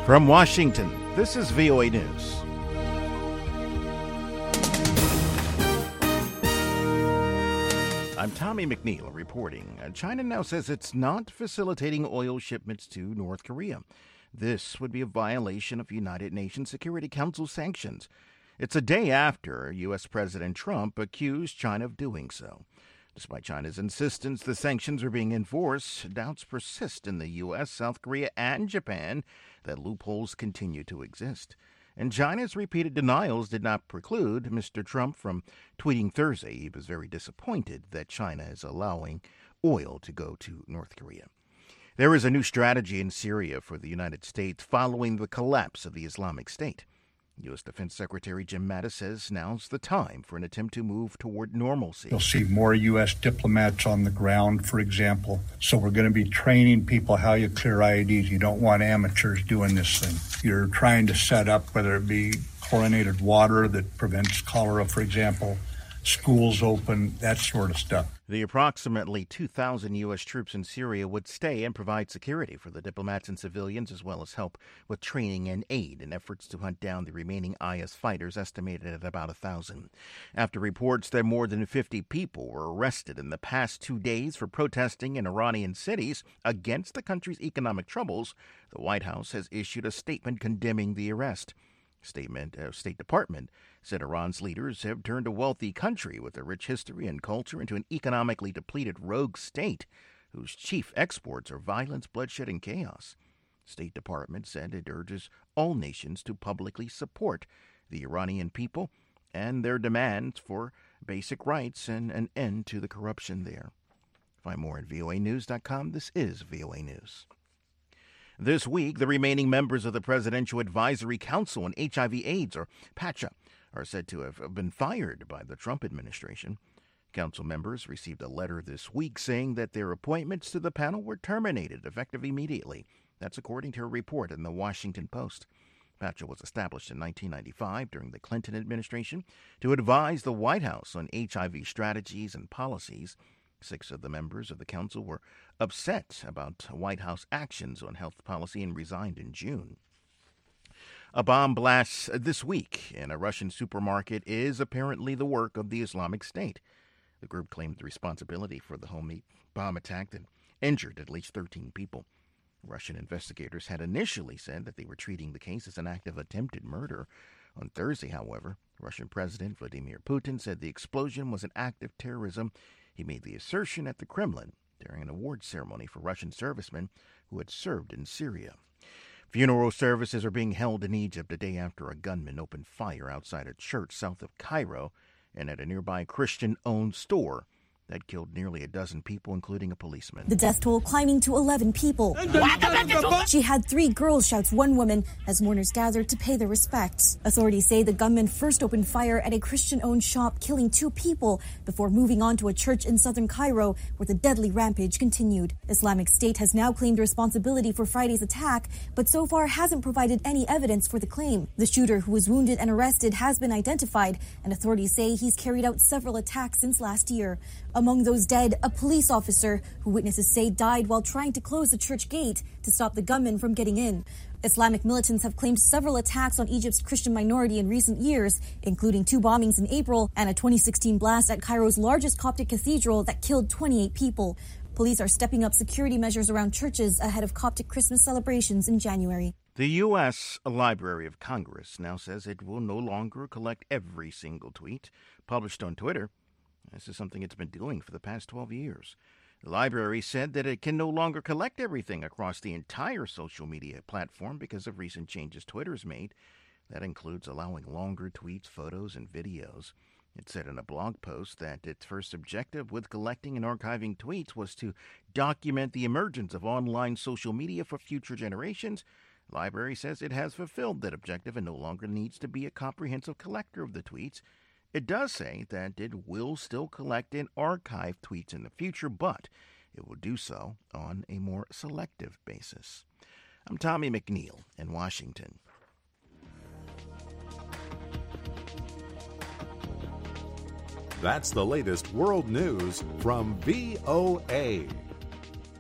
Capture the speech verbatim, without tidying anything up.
From Washington, this is V O A News. I'm Tommy McNeil reporting. China now says it's not facilitating oil shipments to North Korea. This would be a violation of United Nations Security Council sanctions. It's a day after U S. President Trump accused China of doing so. Despite China's insistence the sanctions are being enforced, doubts persist in the U S, South Korea, and Japan that loopholes continue to exist. And China's repeated denials did not preclude Mister Trump from tweeting Thursday he was very disappointed that China is allowing oil to go to North Korea. There is a new strategy in Syria for the United States following the collapse of the Islamic State. U S. Defense Secretary Jim Mattis says now's the time for an attempt to move toward normalcy. You'll see more U S diplomats on the ground, for example. So we're going to be training people how you clear I E Ds. You don't want amateurs doing this thing. You're trying to set up, whether it be chlorinated water that prevents cholera, for example, schools open, that sort of stuff. The approximately two thousand U S troops in Syria would stay and provide security for the diplomats and civilians, as well as help with training and aid in efforts to hunt down the remaining I S fighters, estimated at about one thousand. After reports that more than fifty people were arrested in the past two days for protesting in Iranian cities against the country's economic troubles, the White House has issued a statement condemning the arrest. Statement of uh, State Department said Iran's leaders have turned a wealthy country with a rich history and culture into an economically depleted rogue state whose chief exports are violence, bloodshed, and chaos. State Department said it urges all nations to publicly support the Iranian people and their demands for basic rights and an end to the corruption there. Find more at V O A news dot com. This is V O A News. This week, the remaining members of the Presidential Advisory Council on H I V AIDS, or PACHA, are said to have been fired by the Trump administration. Council members received a letter this week saying that their appointments to the panel were terminated, effective immediately. That's according to a report in the Washington Post. PACHA was established in nineteen ninety-five during the Clinton administration to advise the White House on H I V strategies and policies. Six of the members of the council were upset about White House actions on health policy and resigned in June. A bomb blast this week in a Russian supermarket is apparently the work of the Islamic State. The group claimed responsibility for the homemade bomb attack that injured at least thirteen people. Russian investigators had initially said that they were treating the case as an act of attempted murder. On Thursday, however, Russian President Vladimir Putin said the explosion was an act of terrorism. He made the assertion at the Kremlin during an awards ceremony for Russian servicemen who had served in Syria. Funeral services are being held in Egypt a day after a gunman opened fire outside a church south of Cairo and at a nearby Christian-owned store that killed nearly a dozen people, including a policeman. The death toll climbing to eleven people. She had three girls, shouts one woman, as mourners gathered to pay their respects. Authorities say the gunman first opened fire at a Christian-owned shop, killing two people, before moving on to a church in southern Cairo, where the deadly rampage continued. Islamic State has now claimed responsibility for Friday's attack, but so far hasn't provided any evidence for the claim. The shooter, who was wounded and arrested, has been identified, and authorities say he's carried out several attacks since last year. Among those dead, a police officer who witnesses say died while trying to close the church gate to stop the gunman from getting in. Islamic militants have claimed several attacks on Egypt's Christian minority in recent years, including two bombings in April and a twenty sixteen blast at Cairo's largest Coptic cathedral that killed twenty-eight people. Police are stepping up security measures around churches ahead of Coptic Christmas celebrations in January. The U S. Library of Congress now says it will no longer collect every single tweet published on Twitter. This is something it's been doing for the past twelve years. The library said that it can no longer collect everything across the entire social media platform because of recent changes Twitter's made. That includes allowing longer tweets, photos, and videos. It said in a blog post that its first objective with collecting and archiving tweets was to document the emergence of online social media for future generations. The library says it has fulfilled that objective and no longer needs to be a comprehensive collector of the tweets. It does say that it will still collect and archive tweets in the future, but it will do so on a more selective basis. I'm Tommy McNeil in Washington. That's the latest world news from V O A.